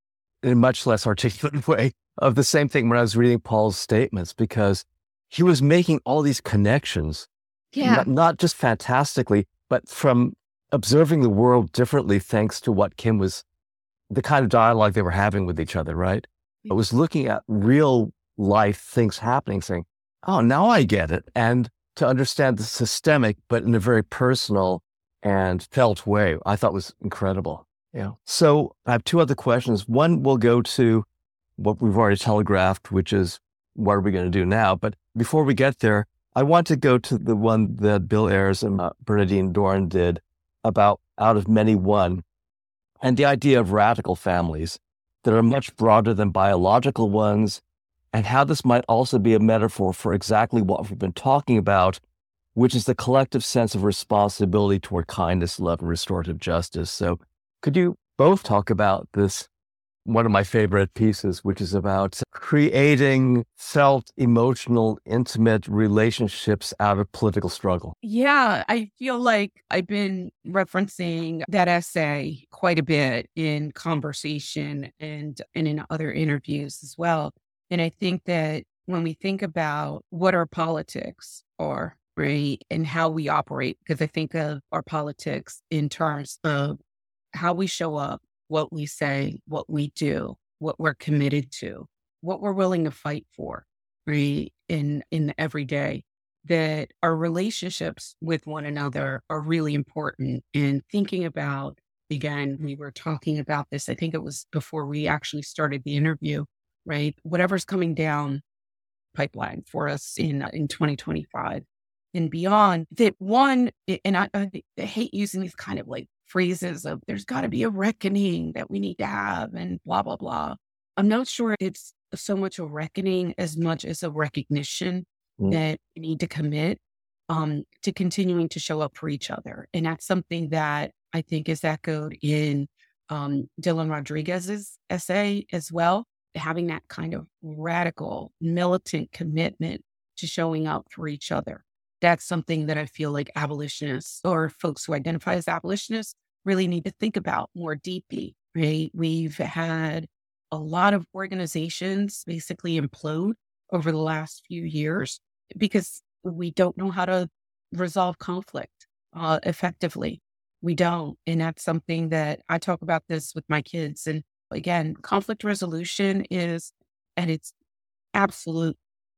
a much less articulate way of the same thing when I was reading Paul's statements, because he was making all these connections, Yeah. not, not just fantastically, but from observing the world differently thanks to what Kim was, the kind of dialogue they were having with each other, right? I was looking at real life things happening, saying, oh, now I get it. And to understand the systemic, but in a very personal and felt way, I thought was incredible. Yeah. So I have two other questions. One will go to what we've already telegraphed, which is what are we going to do now? But before we get there, I want to go to the one that Bill Ayers and uh, Bernardine Dohrn did about Out of Many One, and the idea of radical families that are much broader than biological ones, and how this might also be a metaphor for exactly what we've been talking about, which is the collective sense of responsibility toward kindness, love, and restorative justice. So could you both talk about this, one of my favorite pieces, which is about creating felt, emotional, intimate relationships out of political struggle? Yeah, I feel like I've been referencing that essay quite a bit in conversation and, and in other interviews as well. And I think that when we think about what our politics are, right, and how we operate, because I think of our politics in terms of how we show up, what we say, what we do, what we're committed to, what we're willing to fight for, right, in, in the everyday, that our relationships with one another are really important. And thinking about, again, we were talking about this, I think it was before we actually started the interview, right? Whatever's coming down pipeline for us in, in twenty twenty-five and beyond, that one, and I, I hate using these kind of like phrases of there's got to be a reckoning that we need to have and blah, blah, blah. I'm not sure it's so much a reckoning as much as a recognition mm. that we need to commit um, to continuing to show up for each other. And that's something that I think is echoed in um, Dylan Rodriguez's essay as well, having that kind of radical, militant commitment to showing up for each other. That's something that I feel like abolitionists or folks who identify as abolitionists really need to think about more deeply, right? We've had a lot of organizations basically implode over the last few years because we don't know how to resolve conflict uh, effectively. We don't. And that's something that I talk about this with my kids. And again, conflict resolution is at its absolute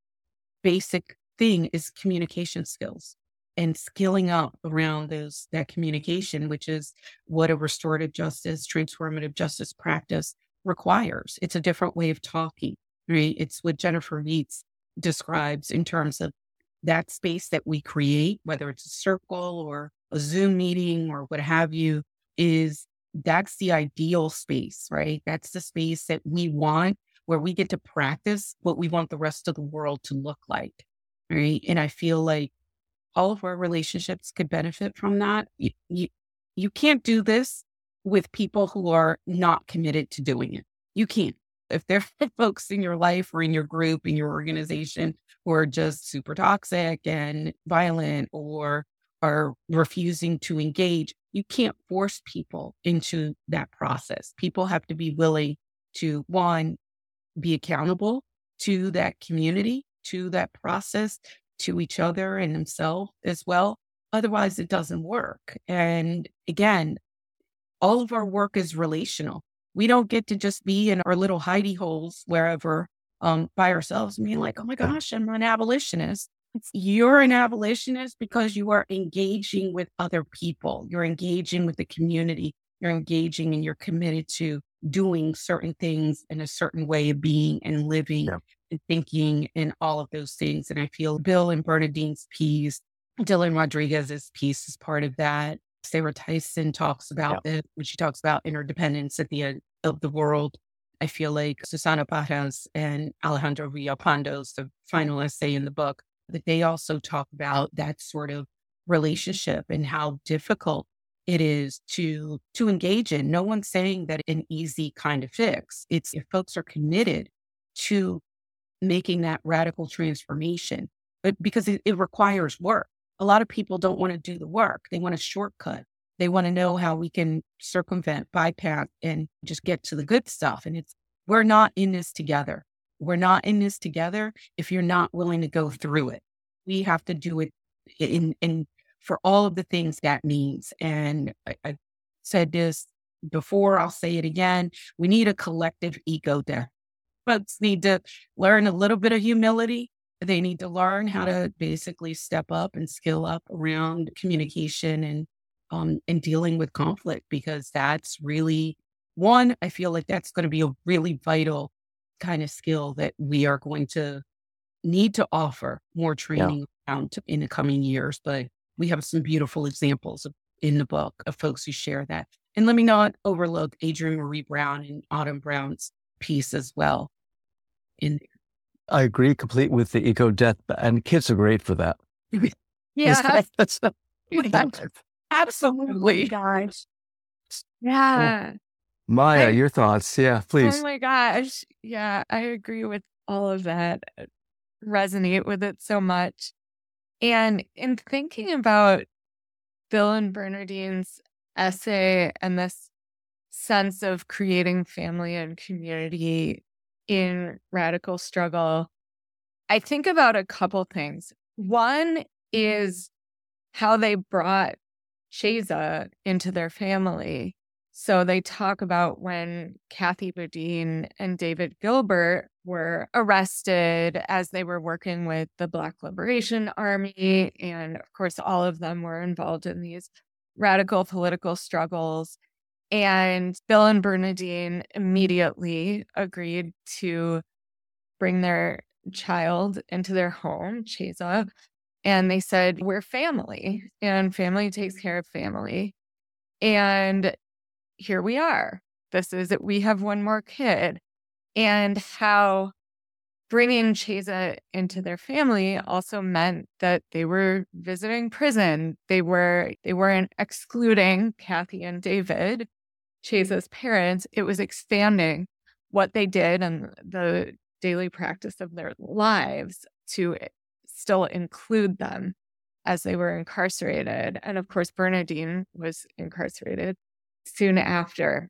basic thing is communication skills and skilling up around those, that communication, which is what a restorative justice, transformative justice practice requires. It's a different way of talking, right? It's what Jennifer Meets describes in terms of that space that we create, whether it's a circle or a Zoom meeting or what have you, is that's the ideal space, right? That's the space that we want, where we get to practice what we want the rest of the world to look like, right? And I feel like all of our relationships could benefit from that. You, you, you can't do this with people who are not committed to doing it. You can't. If there are folks in your life or in your group, in your organization, who are just super toxic and violent or are refusing to engage, you can't force people into that process. People have to be willing to, one, be accountable to that community, to that process, to each other and themselves as well. Otherwise, it doesn't work. And again, all of our work is relational. We don't get to just be in our little hidey holes wherever um, by ourselves and being like, oh my gosh, I'm an abolitionist. It's, you're an abolitionist because you are engaging with other people. You're engaging with the community. You're engaging and you're committed to doing certain things in a certain way of being and living Yeah. and thinking and all of those things. And I feel Bill and Bernadine's piece, Dylan Rodriguez's piece is part of that. Sarah Tyson talks about Yeah. it when she talks about interdependence at the end of the world. I feel like Susana Pajas and Alejandro Villalpando's, the final essay in the book, that they also talk about that sort of relationship and how difficult it is to to engage in. No one's saying that an easy kind of fix. It's if folks are committed to making that radical transformation, but because it, it requires work. A lot of people don't want to do the work. They want a shortcut. They want to know how we can circumvent, bypass, and just get to the good stuff. And it's, we're not in this together. We're not in this together if you're not willing to go through it. We have to do it in, in for all of the things that means. And I, I said this before, I'll say it again. We need a collective ego death. Folks need to learn a little bit of humility. They need to learn how to basically step up and skill up around communication and um, and dealing with conflict, because that's really one, I feel like that's going to be a really vital kind of skill that we are going to need to offer more training yeah. around in the coming years. But we have some beautiful examples of, in the book of folks who share that. And let me not overlook Adrienne Maree Brown and Autumn Brown's piece as well in there. I agree complete with the eco death, and kids are great for that. Yeah. That's, that's, absolutely. Oh gosh. Yeah. Maya, I, your thoughts. Yeah, please. Oh my gosh. Yeah, I agree with all of that. I resonate with it so much. And in thinking about Bill and Bernardine's essay and this sense of creating family and community in radical struggle, I think about a couple things. One is how they brought Chesa into their family. So they talk about when Kathy Boudin and David Gilbert were arrested as they were working with the Black Liberation Army. And of course, all of them were involved in these radical political struggles. And Bill and Bernardine immediately agreed to bring their child into their home, Chesa. And they said, we're family, and family takes care of family. And here we are. This is it. We have one more kid. And how bringing Chesa into their family also meant that they were visiting prison. They were, they weren't excluding Kathy and David, Chesa's parents. It was expanding what they did and the daily practice of their lives to still include them as they were incarcerated. And of course, Bernardine was incarcerated soon after.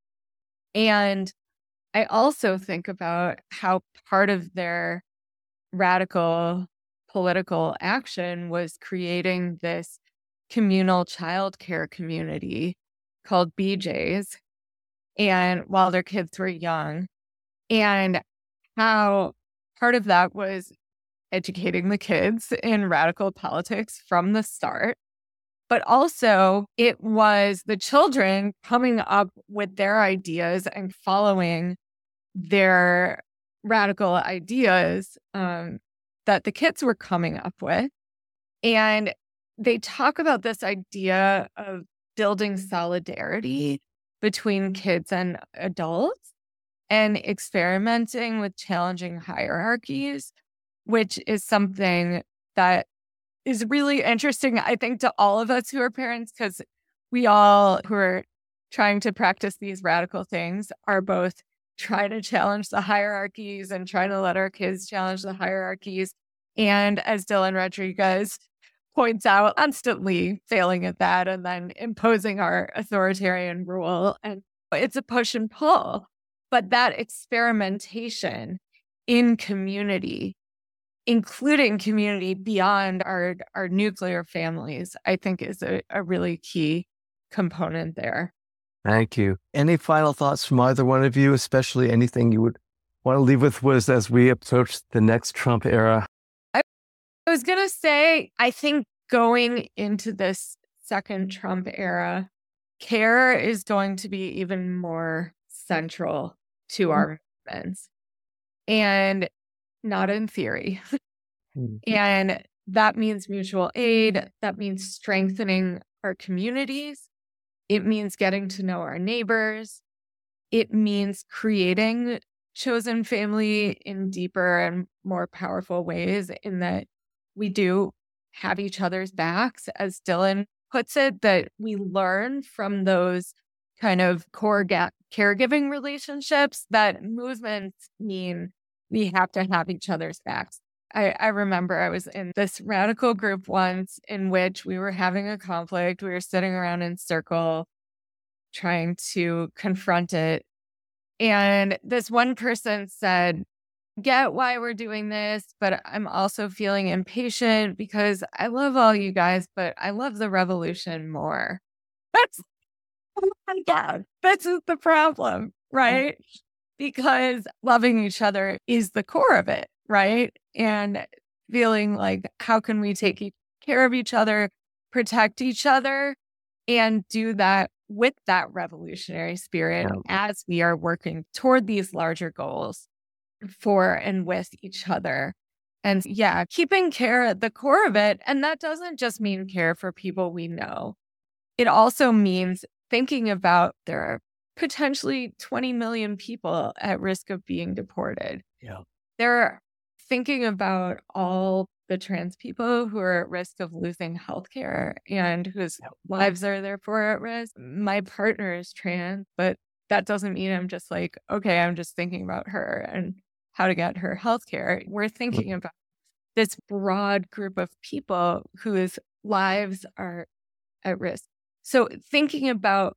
And I also think about how part of their radical political action was creating this communal childcare community called B J's, and while their kids were young, and how part of that was educating the kids in radical politics from the start. But also it was the children coming up with their ideas and following their radical ideas um, that the kids were coming up with. And they talk about this idea of building solidarity between kids and adults and experimenting with challenging hierarchies, which is something that is really interesting, I think, to all of us who are parents, because we all who are trying to practice these radical things are both trying to challenge the hierarchies and trying to let our kids challenge the hierarchies. And as Dylan Rodriguez points out constantly failing at that and then imposing our authoritarian rule. And it's a push and pull. But that experimentation in community, including community beyond our, our nuclear families, I think is a, a really key component there. Thank you. Any final thoughts from either one of you, especially anything you would want to leave with was as we approach the next Trump era? I was going to say, I think going into this second Trump era, care is going to be even more central to our movements, and not in theory. Mm-hmm. And that means mutual aid. That means strengthening our communities. It means getting to know our neighbors. It means creating chosen family in deeper and more powerful ways, in that we do have each other's backs, as Dylan puts it, that we learn from those kind of core ga- caregiving relationships that movements mean we have to have each other's backs. I, I remember I was in this radical group once in which we were having a conflict. We were sitting around in circle trying to confront it. And this one person said, get why we're doing this, but I'm also feeling impatient because I love all you guys, but I love the revolution more. That's, oh my God, this is the problem, right? Because loving each other is the core of it, right? And feeling like, how can we take care of each other, protect each other, and do that with that revolutionary spirit yeah. as we are working toward these larger goals for and with each other. And yeah, keeping care at the core of it. And that doesn't just mean care for people we know. It also means thinking about there are potentially twenty million people at risk of being deported. Yeah. They're thinking about all the trans people who are at risk of losing healthcare and whose yep. lives are therefore at risk. My partner is trans, but that doesn't mean I'm just like, okay, I'm just thinking about her and how to get her healthcare. We're thinking mm-hmm. about this broad group of people whose lives are at risk. So thinking about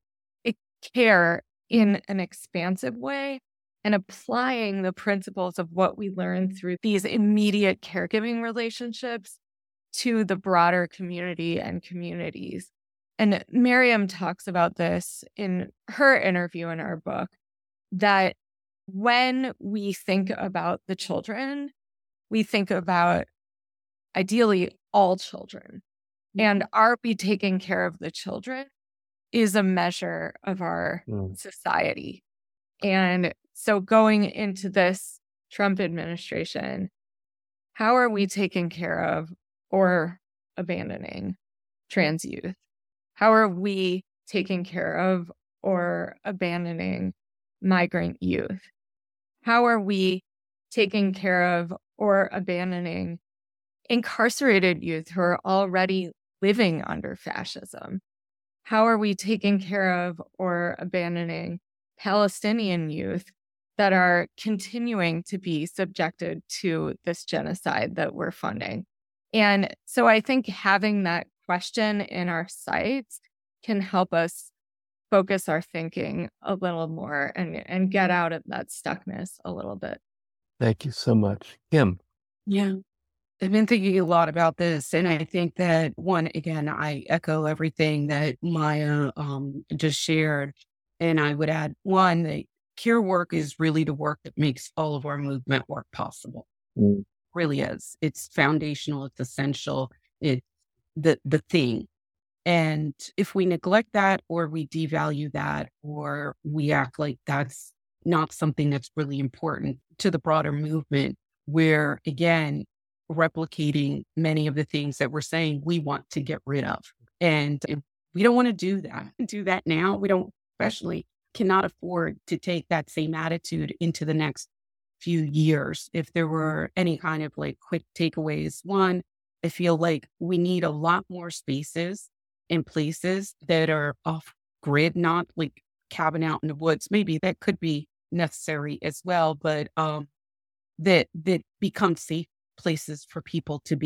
care in an expansive way and applying the principles of what we learn through these immediate caregiving relationships to the broader community and communities. And Miriam talks about this in her interview in our book, that when we think about the children, we think about ideally all children. And are we taking care of the children is a measure of our mm. society. And so going into this Trump administration, how are we taking care of or abandoning trans youth? How are we taking care of or abandoning migrant youth? How are we taking care of or abandoning incarcerated youth who are already living under fascism? How are we taking care of or abandoning Palestinian youth that are continuing to be subjected to this genocide that we're funding? And so I think having that question in our sights can help us focus our thinking a little more and, and get out of that stuckness a little bit. Thank you so much. Kim. Yeah. I've been thinking a lot about this, and I think that, one, again, I echo everything that Maya um, just shared, and I would add, one, that care work is really the work that makes all of our movement work possible. Mm. Really is. It's foundational. It's essential. It's the the thing. And if we neglect that, or we devalue that, or we act like that's not something that's really important to the broader movement, where, again, replicating many of the things that we're saying we want to get rid of. And we don't want to do that. Do that now. We don't, especially, cannot afford to take that same attitude into the next few years. If there were any kind of like quick takeaways, one, I feel like we need a lot more spaces and places that are off grid, not like cabin out in the woods. Maybe that could be necessary as well, but um, that that become safe places for people to be.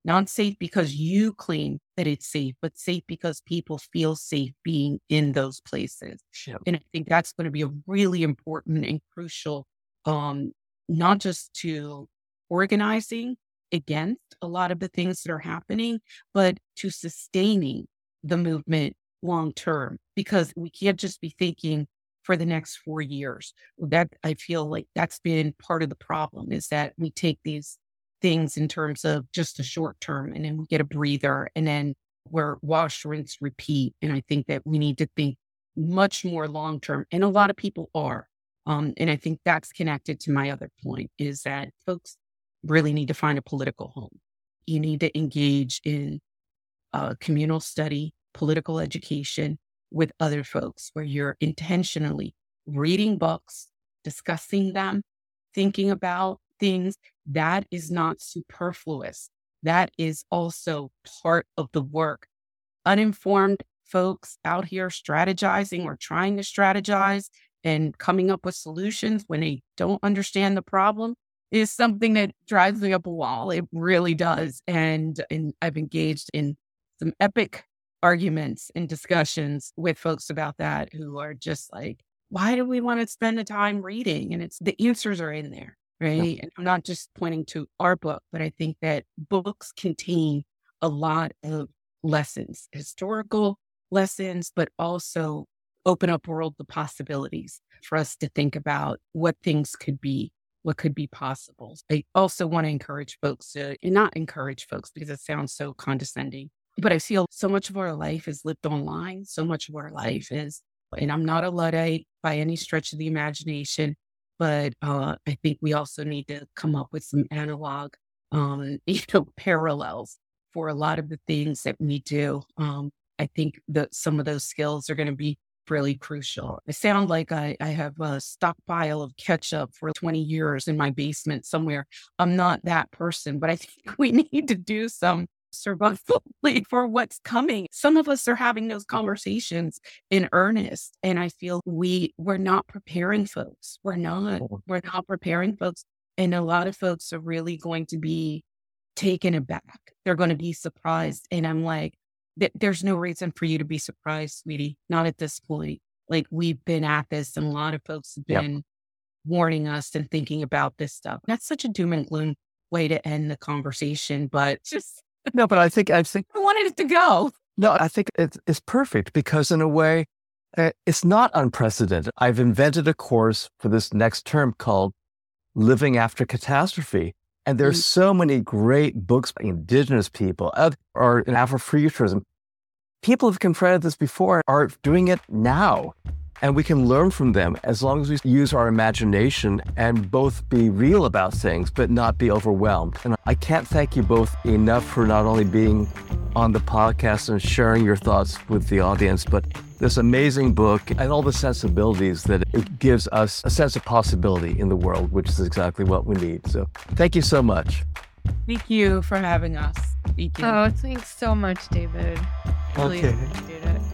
Not safe because you claim that it's safe, but safe because people feel safe being in those places. Yep. And I think that's going to be a really important and crucial, um, not just to organizing against a lot of the things that are happening, but to sustaining the movement long term, because we can't just be thinking for the next four years. That I feel like that's been part of the problem, is that we take these things in terms of just a short term and then we get a breather and then we're wash, rinse, repeat. And I think that we need to think much more long term. And a lot of people are. Um, and I think that's connected to my other point, is that folks really need to find a political home. You need to engage in uh, communal study, political education with other folks, where you're intentionally reading books, discussing them, thinking about things. That is not superfluous. That is also part of the work. Uninformed folks out here strategizing or trying to strategize and coming up with solutions when they don't understand the problem is something that drives me up a wall. It really does. And, and I've engaged in some epic arguments and discussions with folks about that, who are just like, why do we want to spend the time reading? And it's the answers are in there, right? Yeah. And I'm not just pointing to our book, but I think that books contain a lot of lessons, historical lessons, but also open up world the possibilities for us to think about what things could be, what could be possible. I also want to encourage folks to, and not encourage folks because it sounds so condescending, but I feel so much of our life is lived online. So much of our life is, and I'm not a Luddite by any stretch of the imagination, but uh, I think we also need to come up with some analog, um, you know, parallels for a lot of the things that we do. Um, I think that some of those skills are going to be really crucial. I sound like I, I have a stockpile of ketchup for twenty years in my basement somewhere. I'm not that person, but I think we need to do some survival for what's coming. Some of us are having those conversations in earnest. And I feel we, we're not preparing folks. We're not, we're not preparing folks. And a lot of folks are really going to be taken aback. They're going to be surprised. And I'm like, there's no reason for you to be surprised, sweetie. Not at this point. Like, we've been at this and a lot of folks have been yep. warning us and thinking about this stuff. That's such a doom and gloom way to end the conversation, but just. No, but I think, I think. I wanted it to go. No, I think it's, it's perfect because in a way, uh, it's not unprecedented. I've invented a course for this next term called Living After Catastrophe. And there's mm-hmm. so many great books by Indigenous people or in Afrofuturism. People have confronted this before, are doing it now. And we can learn from them as long as we use our imagination and both be real about things, but not be overwhelmed. And I can't thank you both enough for not only being on the podcast and sharing your thoughts with the audience, but this amazing book and all the sensibilities that it gives us a sense of possibility in the world, which is exactly what we need. So thank you so much. Thank you for having us. Thank you. Oh, thanks so much, David. Really okay. appreciate it.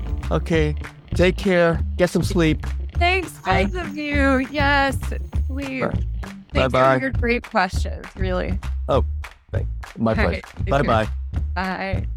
Okay. Take care. Get some sleep. Thanks, both of you. Yes, please. Thanks Bye-bye. for your great questions, really. Oh, thanks. My pleasure. Right. Bye-bye. Bye.